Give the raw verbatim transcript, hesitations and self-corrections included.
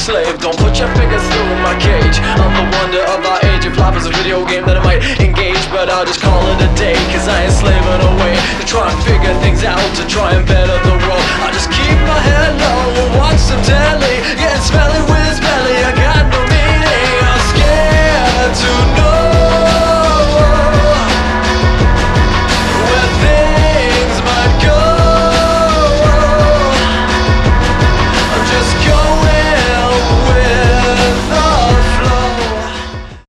slave. Don't put your fingers through my cage. I'm the wonder of our age. If life is a video game then I might engage, but I'll just call it a day, cause I ain't slaving away to try and figure things out, to try and better the world. I'll just keep my head low and watch some time.